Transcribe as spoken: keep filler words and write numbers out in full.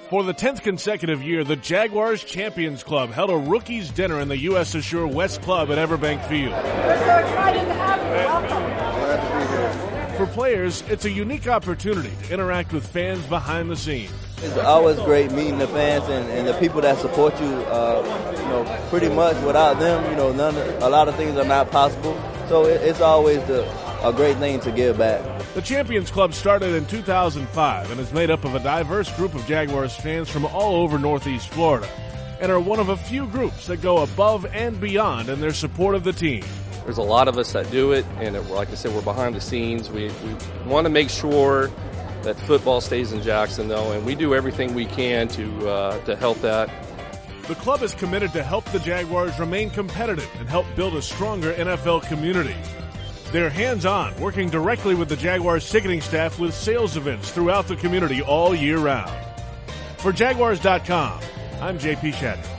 For the tenth consecutive year, the Jaguars Champions Club held a rookies dinner in the U S Assure West Club at Everbank Field. We're so excited to have you. Welcome. Glad to be here. For players, it's a unique opportunity to interact with fans behind the scenes. It's always great meeting the fans and, and the people that support you. Uh, you know, pretty much without them, you know, none. A lot of things are not possible. So it, it's always the, a great thing to give back. The Champions Club started in two thousand five and is made up of a diverse group of Jaguars fans from all over Northeast Florida, and are one of a few groups that go above and beyond in their support of the team. There's a lot of us that do it, and it, like I said, we're behind the scenes. We, we want to make sure that football stays in Jacksonville, and we do everything we can to uh, to help that. The club is committed to help the Jaguars remain competitive and help build a stronger N F L community. They're hands-on, working directly with the Jaguars ticketing staff with sales events throughout the community all year round. For Jaguars dot com, I'm J P Shattuck.